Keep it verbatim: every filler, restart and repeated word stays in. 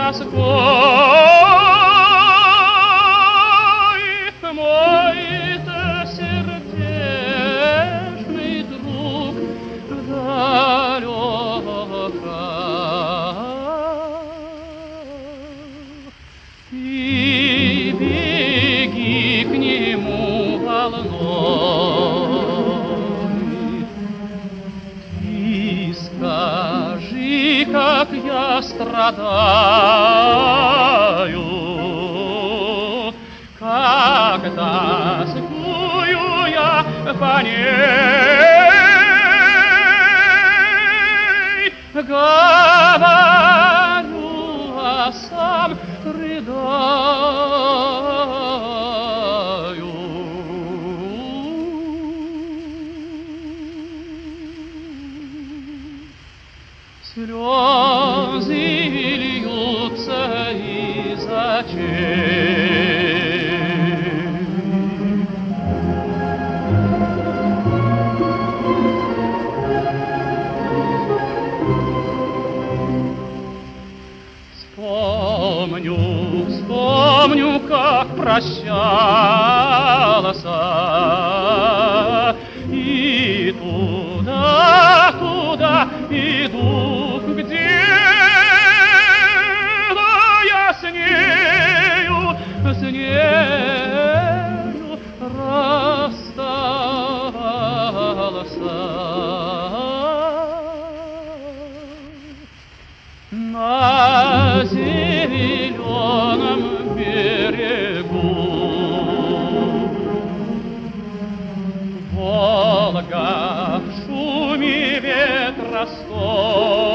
тоской, мой-то сердечный друг далека. И беги к нему волной, и скажи, как я страдаю, как тоскую я по ней, говорю, а сам рыдаю. Слезы льются из очей. Вспомню, вспомню, как прощался, и туда, туда иду, где-то я с нею, с нею расстался. На зеленом берегу Волга в шуме ветра стоит.